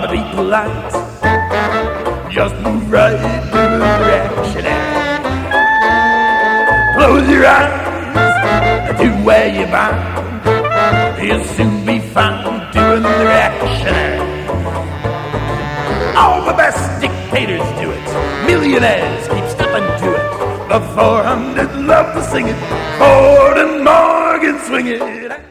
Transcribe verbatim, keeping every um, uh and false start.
to be polite. Just move right to the reactionary. Close your eyes to where you're bound. You'll soon be found doing the reactionary. All the best dictators do it. Millionaires keep stepping to it. The four hundred love to sing it. Ford and Morgan swing it.